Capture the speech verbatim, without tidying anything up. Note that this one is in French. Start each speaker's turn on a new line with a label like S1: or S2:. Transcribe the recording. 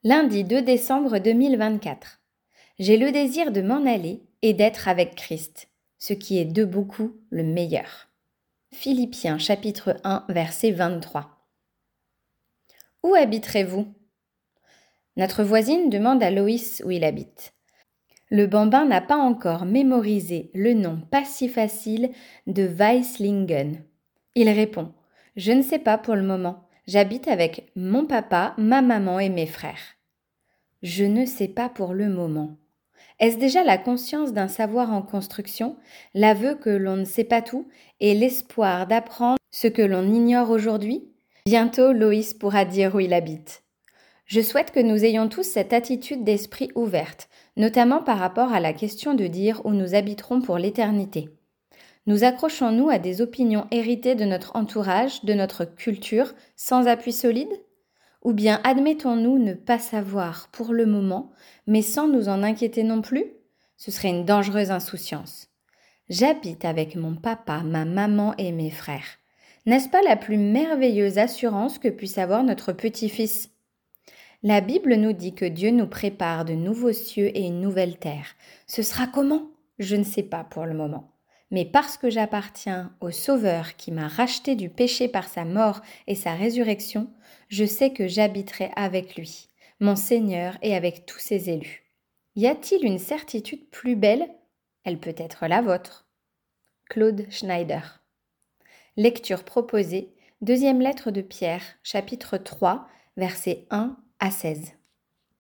S1: Lundi deux décembre deux mille vingt-quatre. J'ai le désir de m'en aller et d'être avec Christ, ce qui est de beaucoup le meilleur. Philippiens chapitre un verset vingt-trois. Où habiterez-vous ? Notre voisine demande à Loïs où il habite. Le bambin n'a pas encore mémorisé le nom pas si facile de Weislingen. Il répond « Je ne sais pas pour le moment. J'habite avec mon papa, ma maman et mes frères. » Je ne sais pas pour le moment. Est-ce déjà la conscience d'un savoir en construction, l'aveu que l'on ne sait pas tout et l'espoir d'apprendre ce que l'on ignore aujourd'hui ? Bientôt, Loïs pourra dire où il habite. Je souhaite que nous ayons tous cette attitude d'esprit ouverte, notamment par rapport à la question de dire où nous habiterons pour l'éternité. Nous accrochons-nous à des opinions héritées de notre entourage, de notre culture, sans appui solide ? Ou bien admettons-nous ne pas savoir pour le moment, mais sans nous en inquiéter non plus ? Ce serait une dangereuse insouciance. J'habite avec mon papa, ma maman et mes frères. N'est-ce pas la plus merveilleuse assurance que puisse avoir notre petit-fils ? La Bible nous dit que Dieu nous prépare de nouveaux cieux et une nouvelle terre. Ce sera comment ? Je ne sais pas pour le moment. Mais parce que j'appartiens au Sauveur qui m'a racheté du péché par sa mort et sa résurrection, je sais que j'habiterai avec lui, mon Seigneur et avec tous ses élus. Y a-t-il une certitude plus belle ? Elle peut être la vôtre. Claude Schneider. Lecture proposée, deuxième lettre de Pierre, chapitre trois, versets un à seize.